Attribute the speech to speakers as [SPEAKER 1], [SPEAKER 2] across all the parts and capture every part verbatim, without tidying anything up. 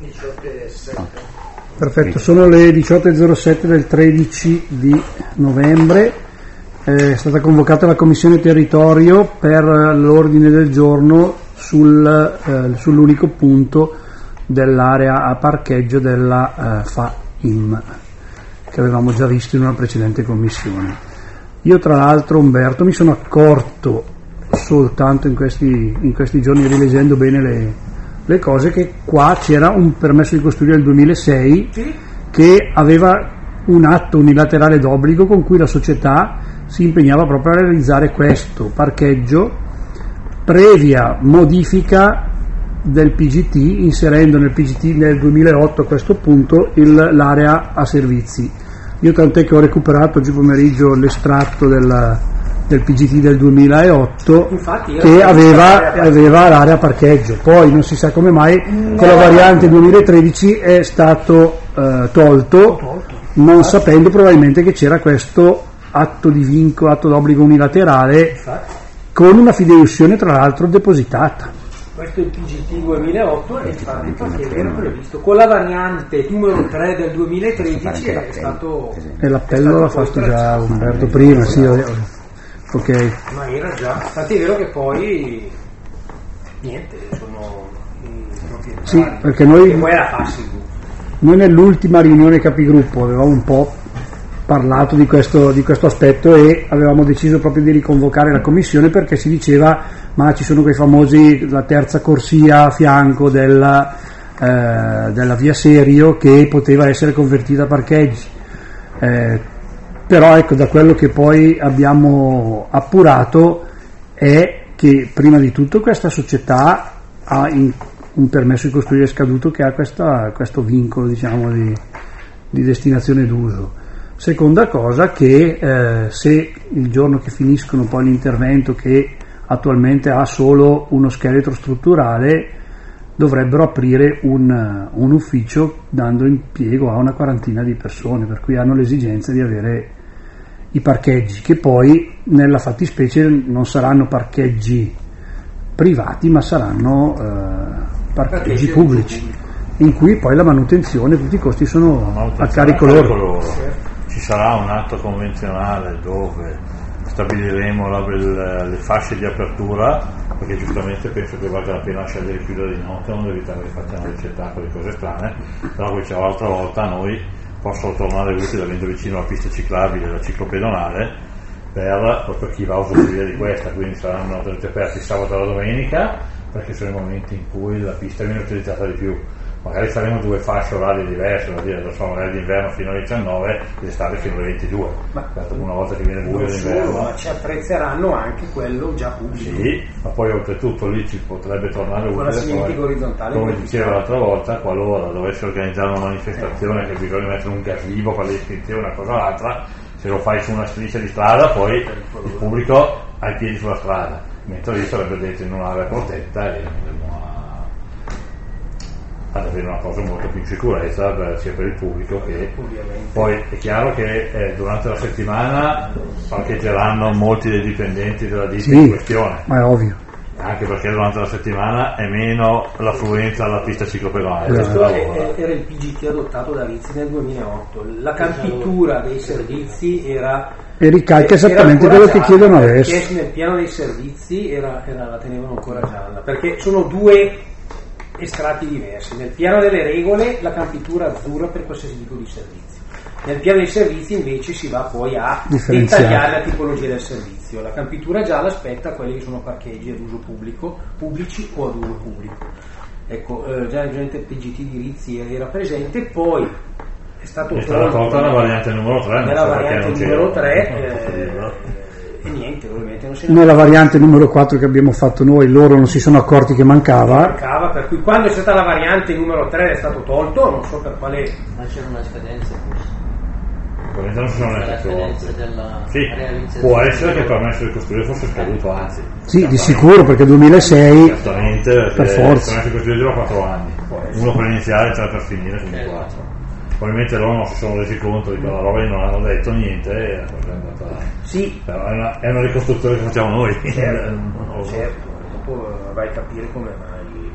[SPEAKER 1] diciotto e sette.
[SPEAKER 2] Perfetto, sono le diciotto e zero sette del tredici di novembre. È stata convocata la Commissione Territorio per l'ordine del giorno sul, eh, sull'unico punto dell'area a parcheggio della eh, F A I M, che avevamo già visto in una precedente commissione. Io tra l'altro, Umberto, mi sono accorto soltanto in questi, in questi giorni, rileggendo bene le, le cose, che qua c'era un permesso di costruire del duemilasei che aveva un atto unilaterale d'obbligo con cui la società si impegnava proprio a realizzare questo parcheggio previa modifica del P G T, inserendo nel P G T nel duemilaotto a questo punto il, l'area a servizi. Io tant'è che ho recuperato oggi pomeriggio l'estratto del, del P G T del duemilaotto. Infatti, che aveva, aveva l'area parcheggio, poi non si sa come mai no. Con la variante duemilatredici è stato eh, tolto, tolto, non sapendo probabilmente che c'era questo atto di vincolo, atto d'obbligo unilaterale, infatti, con una fideiussione tra l'altro depositata.
[SPEAKER 1] Questo è il P G T duemilaotto e infatti che era previsto con la variante numero tre del duemilatredici è stato,
[SPEAKER 2] e l'appello l'ha fatto già Umberto prima, sì, ok,
[SPEAKER 1] ma era già, tanto è vero che poi niente, sono i proprietari,
[SPEAKER 2] sì, perché noi,
[SPEAKER 1] poi era passivo.
[SPEAKER 2] Noi nell'ultima riunione capigruppo avevamo un po' parlato di questo, di questo aspetto e avevamo deciso proprio di riconvocare la commissione, perché si diceva ma ci sono quei famosi, la terza corsia a fianco della, eh, della via Serio che poteva essere convertita a parcheggi, eh, però ecco, da quello che poi abbiamo appurato è che prima di tutto questa società ha in, un permesso di costruire scaduto che ha questa, questo vincolo, diciamo, di, di destinazione d'uso. Seconda cosa, che eh, se il giorno che finiscono poi l'intervento, che attualmente ha solo uno scheletro strutturale, dovrebbero aprire un, un ufficio dando impiego a una quarantina di persone, per cui hanno l'esigenza di avere i parcheggi, che poi nella fattispecie non saranno parcheggi privati ma saranno eh, parcheggi pubblici, in cui poi la manutenzione, tutti i costi sono a carico loro.
[SPEAKER 3] Ci sarà un atto convenzionale dove stabiliremo la, le, le fasce di apertura, perché giustamente penso che valga la pena scegliere di chiudere di notte, non evitare che facciano le spettacoli e cose strane, però come diceva l'altra volta, noi possono tornare utili avendo vicino la pista ciclabile e la ciclopedonale per proprio chi va a usufruire di questa, quindi saranno tenuti aperti il sabato e la domenica, perché sono i momenti in cui la pista viene utilizzata di più. Magari faremo due fasce orarie diverse, vuol dire, so, magari d'inverno fino alle diciannove e d'estate fino alle ventidue. Ma una volta che viene buio d'inverno,
[SPEAKER 1] ma ci apprezzeranno anche quello già pubblico.
[SPEAKER 3] Sì, ma poi oltretutto lì ci potrebbe tornare utile,
[SPEAKER 1] orizzontale,
[SPEAKER 3] come diceva l'altra volta, qualora dovesse organizzare una manifestazione che bisogna mettere un gazebo per le iscrizioni, una cosa o l'altra, se lo fai su una striscia di strada poi il pubblico ha i piedi sulla strada, mentre lì sarebbe dentro in un'area protetta e ad avere una cosa molto più in sicurezza per, sia per il pubblico che ovviamente. Poi è chiaro che eh, durante la settimana parcheggeranno molti dei dipendenti della ditta sì, in questione,
[SPEAKER 2] ma è ovvio,
[SPEAKER 3] anche perché durante la settimana è meno l'affluenza alla pista ciclopedonale.
[SPEAKER 1] Questo è, era il P G T adottato da Rizzi nel duemilaotto, la campitura dei servizi era
[SPEAKER 2] e ricalca esattamente quello che chiedono adesso,
[SPEAKER 1] perché nel piano dei servizi era, era, la tenevano ancora gialla, perché sono due estratti diversi. Nel piano delle regole la campitura azzurra per qualsiasi tipo di servizio, nel piano dei servizi invece si va poi a dettagliare la tipologia del servizio. La campitura gialla spetta quelli che sono parcheggi ad uso pubblico, pubblici o ad uso pubblico. Ecco, eh, già il P G T di Rizzi era presente, poi è stato
[SPEAKER 3] è stata tolta la variante numero tre,
[SPEAKER 1] nella variante numero tre eh, e niente, ovviamente non se
[SPEAKER 2] nella variante numero quattro che abbiamo fatto noi, loro non si sono accorti che mancava.
[SPEAKER 1] mancava per cui quando è stata la variante numero tre è stato tolto, non so per quale,
[SPEAKER 4] ma c'era una scadenza forse.
[SPEAKER 3] Probabilmente non si sono neanche della... Sì, può essere che il permesso di costruire fosse scaduto, anzi
[SPEAKER 2] sì, di sicuro, perché duemilasei
[SPEAKER 3] certamente
[SPEAKER 2] per forza.
[SPEAKER 3] Il permesso di costruire dura quattro anni, uno per iniziare e tre per finire, quindi quattro. Probabilmente loro non si sono resi conto di quella roba e non hanno detto niente e la cosa è andata.
[SPEAKER 1] Sì,
[SPEAKER 3] però è una, è una ricostruzione che facciamo noi.
[SPEAKER 1] Certo, certo. Dopo vai a capire come mai.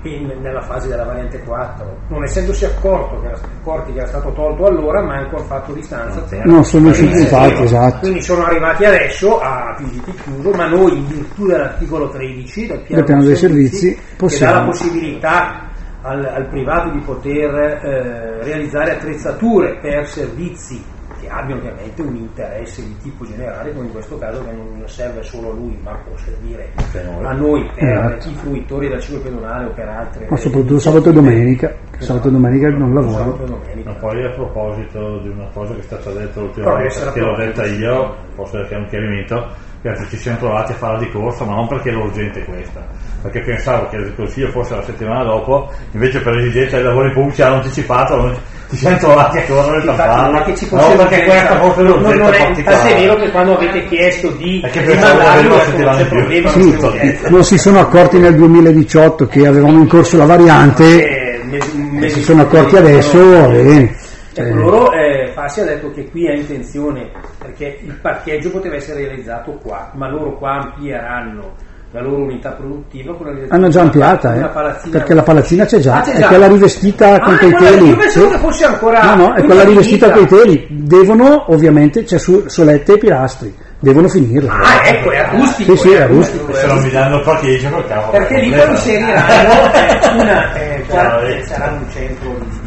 [SPEAKER 1] in, nella fase della variante quattro, non essendosi accorto che era, accorti che era stato tolto allora, ma ancora fatto distanza
[SPEAKER 2] non sono usciti infatti, esatto.
[SPEAKER 1] Quindi sono arrivati adesso a P G T chiuso, ma noi in virtù dell'articolo tredici del piano,
[SPEAKER 2] del piano dei servizi,
[SPEAKER 1] servizi
[SPEAKER 2] possiamo.
[SPEAKER 1] che dà la possibilità al, al privato di poter eh, realizzare attrezzature per servizi che abbiano ovviamente un interesse di tipo generale, come in questo caso che non serve solo a lui ma può servire a noi per
[SPEAKER 2] esatto.
[SPEAKER 1] i fruitori del ciclo pedonale o per altre,
[SPEAKER 2] ma soprattutto sabato e domenica, esatto. sabato e domenica non lavoro.
[SPEAKER 3] Ma poi a proposito di una cosa che è stata detta l'ultima volta, che l'ho detta io, forse perché è un chiarimento, che ci siamo trovati a farla di corsa, ma non perché l'urgente è questa, perché pensavo che il consiglio fosse la settimana dopo, invece per esigenza dei lavori pubblici hanno anticipato, non ci siamo trovati a correre il tampano, no, perché questa forse l'urgenza
[SPEAKER 1] non è
[SPEAKER 3] particolare.
[SPEAKER 1] è vero che quando avete chiesto di
[SPEAKER 3] mandarlo una settimana in più,
[SPEAKER 2] sì, non si sono accorti nel duemiladiciotto che avevamo in corso la variante
[SPEAKER 1] eh,
[SPEAKER 2] e si sono accorti adesso eh,
[SPEAKER 1] ecco, loro eh, Fassi ha detto che qui è intenzione, perché il parcheggio poteva essere realizzato qua, ma loro qua amplieranno la loro unità produttiva con la
[SPEAKER 2] hanno già ampliata eh, perché la palazzina c'è già, ah, c'è è già. Quella rivestita ah, con quei teli,
[SPEAKER 1] io pensavo che fosse ancora
[SPEAKER 2] no no è quella rivestita con i teli, devono ovviamente c'è su solette e pilastri, devono finirla.
[SPEAKER 1] Ah, ecco, è acustico.
[SPEAKER 2] Sì, sì, è acustico.
[SPEAKER 3] Se non mi danno il parcheggio col cavolo.
[SPEAKER 1] Perché lì poi inseriranno una eh, sarà un centro di,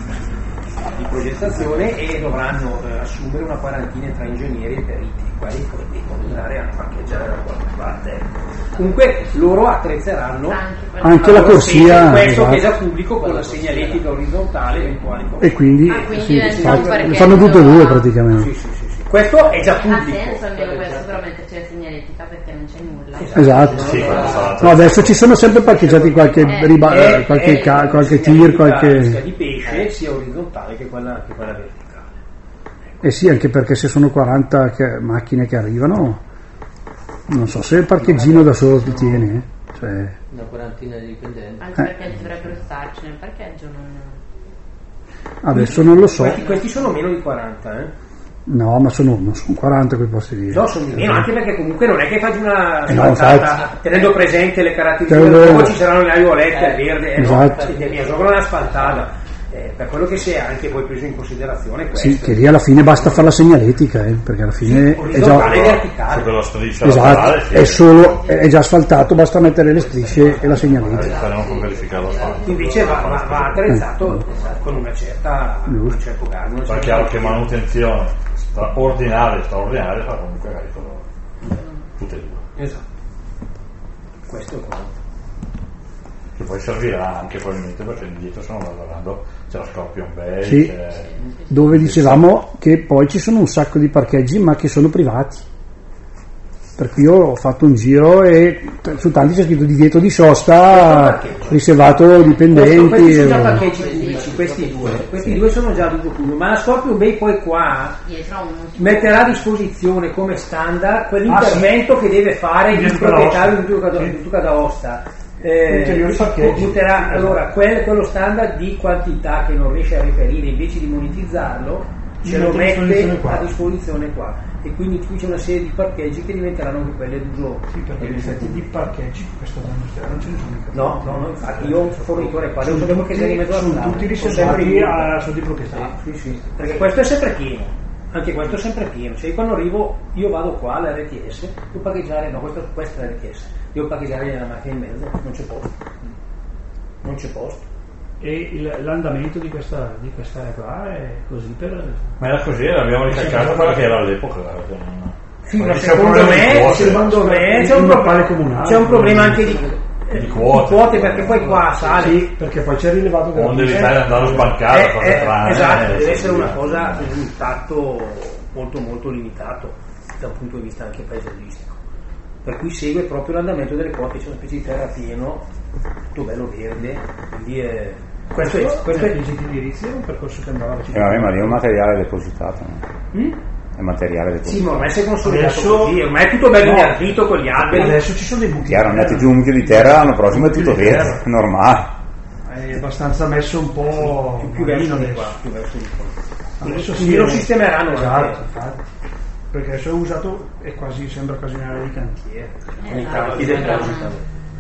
[SPEAKER 1] di progettazione e dovranno eh, assumere una quarantina tra ingegneri e periti, i quali poi devono andare a parcheggiare da qualche parte. Comunque loro attrezzeranno
[SPEAKER 2] anche, anche la corsia,
[SPEAKER 1] questo
[SPEAKER 2] esatto.
[SPEAKER 1] che è già pubblico con la segnaletica orizzontale eventuali
[SPEAKER 2] e quindi,
[SPEAKER 5] ah, quindi
[SPEAKER 2] sì,
[SPEAKER 5] fanno,
[SPEAKER 2] fanno tutte e due praticamente.
[SPEAKER 1] Sì, sì, sì, sì. Questo è già pubblico.
[SPEAKER 5] Ha senso almeno questo per metterci la segnaletica perché non c'è nulla.
[SPEAKER 2] Esatto.
[SPEAKER 3] Sì,
[SPEAKER 2] no, adesso ci sono sempre parcheggiati qualche eh, riba,
[SPEAKER 1] è,
[SPEAKER 2] qualche,
[SPEAKER 1] è,
[SPEAKER 2] ca, qualche
[SPEAKER 1] tir,
[SPEAKER 2] tir, qualche
[SPEAKER 1] sia di pesce sia orizzontale che quella, che quella verticale.
[SPEAKER 2] Eh sì, anche perché se sono quaranta che, macchine che arrivano, non so se il parcheggino da solo ti tiene, eh. Cioè,
[SPEAKER 4] una quarantina di dipendenti.
[SPEAKER 5] Anche perché eh. dovrebbero starci nel parcheggio. Non...
[SPEAKER 2] Adesso non lo so.
[SPEAKER 1] Questi, questi sono meno di quaranta, eh?
[SPEAKER 2] No, ma sono, non sono quaranta quei posti lì.
[SPEAKER 1] No, sono di meno, anche perché comunque non è che faccio una
[SPEAKER 2] eh no,
[SPEAKER 1] asfaltata, tenendo presente le caratteristiche, poi ci saranno le aiuolette, eh, il verde, eh, esatto. No, mia sopra un'asfaltata. Eh, per quello che si è anche poi preso in considerazione questo.
[SPEAKER 2] Sì, che lì alla fine basta fare la segnaletica, eh, perché alla fine
[SPEAKER 1] sì,
[SPEAKER 2] è già
[SPEAKER 1] verticale.
[SPEAKER 3] Per la striscia
[SPEAKER 2] esatto,
[SPEAKER 3] laterale, sì.
[SPEAKER 2] è solo è già asfaltato, basta mettere le strisce e la segnaletica.
[SPEAKER 3] Faremo con verificare l'asfalto.
[SPEAKER 1] Invece va, va, va attrezzato eh. con una certa un certo garbo.
[SPEAKER 3] Ma è chiaro che manutenzione straordinaria, straordinaria fa comunque carico tutte e due.
[SPEAKER 1] Esatto. Questo è quello.
[SPEAKER 3] Che poi servirà anche probabilmente perché dietro stanno lavorando, c'è la Scorpion Bay,
[SPEAKER 2] sì,
[SPEAKER 3] c'è...
[SPEAKER 2] dove dicevamo che poi ci sono un sacco di parcheggi ma che sono privati, per cui io ho fatto un giro e su tanti c'è scritto divieto di sosta, riservato dipendenti.
[SPEAKER 1] Questi sono già parcheggi pubblici, questi due questi due sono già d'uso pubblico, ma la Scorpion Bay poi qua metterà a disposizione come standard quell'intervento ah, sì. che deve fare il proprietario di Duca d'Aosta. Eh, butterà, allora quel, quello standard di quantità che non riesce a reperire, invece di monetizzarlo ce lo mette a disposizione qua, e quindi qui c'è una serie di parcheggi che diventeranno anche quelle d'uso.
[SPEAKER 6] Sì, perché in effetti di parcheggi questa zona non ce ne sono.
[SPEAKER 1] No, no, no, infatti io ho un fornitore qua, devo sapere che sei in mezzo alla
[SPEAKER 6] sono
[SPEAKER 1] strada,
[SPEAKER 6] tutti riservati a sono di proprietà.
[SPEAKER 1] Sì, sì, sì, perché questo è sempre pieno, anche questo è sempre pieno, cioè quando arrivo io vado qua all'R T S, devo parcheggiare, no, questo, questo è l'R T S, devo parcheggiare nella macchina in mezzo, non c'è posto, non c'è posto.
[SPEAKER 6] E il, l'andamento di questa di questa qua è così per...
[SPEAKER 3] Ma era così, l'abbiamo ricaccato perché era all'epoca.
[SPEAKER 1] Sì, ma secondo me, secondo me c'è un, pro- c'è un problema anche di,
[SPEAKER 3] di quote,
[SPEAKER 1] di quote perché poi qua sale.
[SPEAKER 6] Sì, perché poi c'è rilevato che
[SPEAKER 3] non devi stare andare a sbancare,
[SPEAKER 1] eh,
[SPEAKER 3] cose strane.
[SPEAKER 1] Esatto,
[SPEAKER 3] eh,
[SPEAKER 1] deve
[SPEAKER 3] sì,
[SPEAKER 1] essere
[SPEAKER 3] sì,
[SPEAKER 1] una
[SPEAKER 3] sì.
[SPEAKER 1] cosa un impatto molto molto limitato da un punto di vista anche paesaggistico. Per cui segue proprio l'andamento delle quote, c'è una specie di terra pieno, tutto bello verde, quindi è, questo è, questo è
[SPEAKER 6] il indirizzo, è un percorso che andava
[SPEAKER 7] eh, vabbè, ma lì è un materiale depositato, no?
[SPEAKER 1] mm?
[SPEAKER 7] È materiale depositato.
[SPEAKER 1] Sì, ma ormai si è consolidato
[SPEAKER 6] adesso,
[SPEAKER 1] così, ormai è tutto bello
[SPEAKER 6] no,
[SPEAKER 1] inardito con gli alberi.
[SPEAKER 6] Adesso ci sono dei buchi.
[SPEAKER 7] Chiaro, metti giù un mucchio di terra, l'anno prossimo è tutto verde, è normale.
[SPEAKER 6] È abbastanza messo un po'
[SPEAKER 1] più, più verso di qua, più verso di qua.
[SPEAKER 6] Adesso
[SPEAKER 1] sì, lo sistemeranno.
[SPEAKER 6] Esatto, infatti. Perché adesso è usato e quasi sembra quasi un'area di cantiere.
[SPEAKER 5] Eh,
[SPEAKER 1] I campi depositano.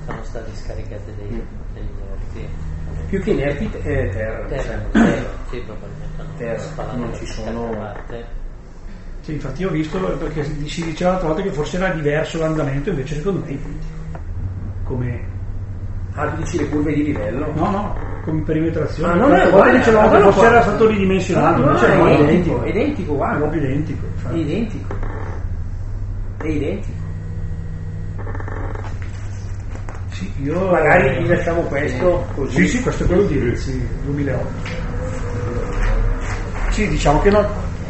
[SPEAKER 4] sono stati scaricati dei,
[SPEAKER 1] Mm.
[SPEAKER 4] degli inerti.
[SPEAKER 1] Più che inerti eh, terra, mi
[SPEAKER 4] Terra,
[SPEAKER 1] sembra.
[SPEAKER 4] terra, sì, probabilmente hanno
[SPEAKER 1] Terra,
[SPEAKER 4] spalato
[SPEAKER 1] non
[SPEAKER 4] da
[SPEAKER 1] ci
[SPEAKER 4] qualche
[SPEAKER 1] sono-
[SPEAKER 4] parte.
[SPEAKER 6] Sì, infatti io ho visto, perché si si diceva l'altra volta che forse era diverso l'andamento, invece secondo me è identico. Come...
[SPEAKER 1] Ah, tu dici le curve di livello?
[SPEAKER 6] No, no, come perimetrazione.
[SPEAKER 1] Ah, non è
[SPEAKER 6] L'altra
[SPEAKER 1] uguale,
[SPEAKER 6] volta dicevamo che
[SPEAKER 1] allora
[SPEAKER 6] forse
[SPEAKER 1] qua-
[SPEAKER 6] era stato ridimensionato,
[SPEAKER 1] No, no,
[SPEAKER 6] invece
[SPEAKER 1] è
[SPEAKER 6] no, è
[SPEAKER 1] identico,
[SPEAKER 6] identico.
[SPEAKER 1] è identico, guarda.
[SPEAKER 6] È proprio identico.
[SPEAKER 1] È
[SPEAKER 6] infatti.
[SPEAKER 1] identico. È identico.
[SPEAKER 6] Sì, io...
[SPEAKER 1] Magari gli lasciamo questo così.
[SPEAKER 6] Sì, sì, questo è quello di sì, duemilaotto. Sì, diciamo che non,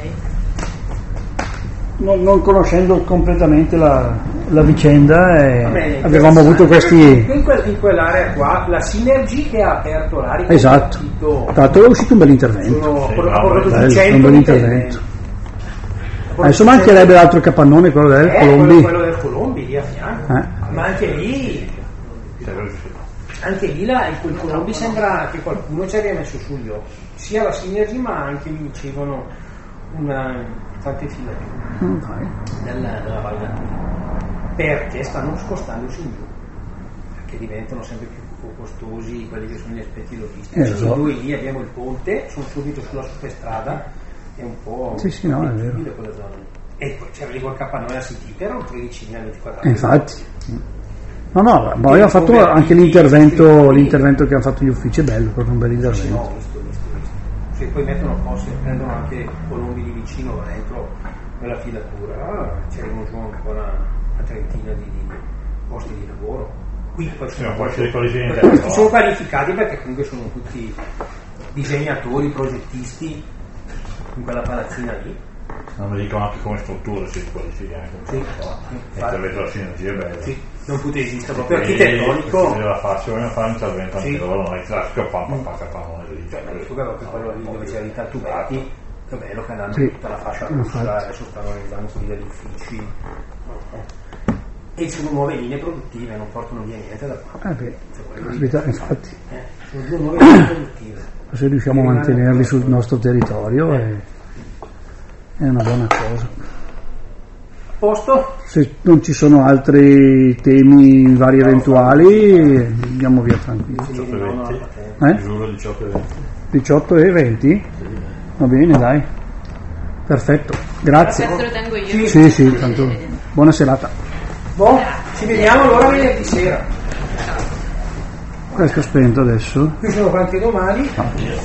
[SPEAKER 6] non, non conoscendo completamente la, la vicenda eh,
[SPEAKER 1] Va bene,
[SPEAKER 6] avevamo avuto questi...
[SPEAKER 1] in, quel- in quell'area qua la Synergy che ha aperto l'area che
[SPEAKER 6] Esatto,
[SPEAKER 1] è partito-
[SPEAKER 6] tra l'altro è uscito un bel intervento.
[SPEAKER 1] sono,
[SPEAKER 3] Sì,
[SPEAKER 1] ha
[SPEAKER 3] bravo,
[SPEAKER 1] portato
[SPEAKER 3] bello,
[SPEAKER 1] su
[SPEAKER 6] un
[SPEAKER 1] cento
[SPEAKER 6] bel
[SPEAKER 1] interventi.
[SPEAKER 6] intervento.
[SPEAKER 1] Ha portato
[SPEAKER 6] Adesso
[SPEAKER 1] su
[SPEAKER 6] mancherebbe
[SPEAKER 1] cento
[SPEAKER 6] l'altro capannone, quello del
[SPEAKER 1] eh,
[SPEAKER 6] Colombi.
[SPEAKER 1] quello, quello del Colombi lì a fianco,
[SPEAKER 6] Eh.
[SPEAKER 1] ma anche lì anche lì la, il quel Colombi sembra che qualcuno ci abbia messo sugli occhi sia la Synergy ma anche mi dicevano una, tante filature
[SPEAKER 6] Mm, dai.
[SPEAKER 1] nella, nella valdatura perché stanno spostandosi in giù perché diventano sempre più costosi quelli che sono gli aspetti logistici.
[SPEAKER 6] Eh, lo so.
[SPEAKER 1] Noi lì abbiamo il ponte, sono subito sulla superstrada, è un po'
[SPEAKER 6] Sì, sì, no, è vero.
[SPEAKER 1] compatibile quella zona lì. E poi c'era lì col capannone a City, erano tredicimila metri quadrati.
[SPEAKER 6] Eh, infatti. No, no, ma poi abbiamo fatto anche l'intervento, l'intervento che hanno fatto gli uffici, è bello, proprio un bel
[SPEAKER 1] Sì, no,
[SPEAKER 6] intervento.
[SPEAKER 1] visto, visto, visto. Se poi mettono cose, prendono anche Colombi di vicino là dentro quella filatura, ah, c'erano giù ancora una trentina di, di posti di lavoro. Qui poi
[SPEAKER 3] Sì, ma
[SPEAKER 1] sono,
[SPEAKER 3] poi c'è quelli che
[SPEAKER 1] tutti
[SPEAKER 3] interno.
[SPEAKER 1] sono qualificati perché comunque sono tutti disegnatori, progettisti in quella palazzina lì.
[SPEAKER 3] Non mi dicono anche come strutture, si qualifica anche.
[SPEAKER 1] Sì,
[SPEAKER 3] E
[SPEAKER 1] infatti.
[SPEAKER 3] intervento la sinergia è bella.
[SPEAKER 1] Sì, non poteva esistere proprio
[SPEAKER 3] E
[SPEAKER 1] architettonico.
[SPEAKER 3] se la faccio, vogliono fare un intervento anche
[SPEAKER 1] Sì.
[SPEAKER 3] loro, non è classico pam pam pam pam lì.
[SPEAKER 1] Cioè, ma tu però che quello lì dove c'era i tatubetti, è bello che andando
[SPEAKER 2] Sì.
[SPEAKER 1] tutta la fascia
[SPEAKER 2] Infatti.
[SPEAKER 1] rossa, adesso stanno realizzando quelli degli uffici. E sono nuove linee produttive, non portano via niente da qua.
[SPEAKER 2] Eh beh,
[SPEAKER 1] Cioè, quello lì-
[SPEAKER 2] caspita, infatti,
[SPEAKER 1] eh, sono due nuove linee produttive.
[SPEAKER 2] se riusciamo a mantenerli sul nostro territorio è, è una buona cosa.
[SPEAKER 1] Posto?
[SPEAKER 2] Se non ci sono altri temi vari eventuali, andiamo via tranquilli.
[SPEAKER 1] Sì, no, no, no,
[SPEAKER 2] Eh?
[SPEAKER 3] Giuro diciotto e venti.
[SPEAKER 2] diciotto e venti? Va bene, dai. Perfetto, grazie.
[SPEAKER 5] Questo lo tengo io.
[SPEAKER 2] Sì, sì, tanto buona serata.
[SPEAKER 1] Boh, ci vediamo allora venerdì sera.
[SPEAKER 2] Questo spento adesso.
[SPEAKER 1] Qui sono quanti domani?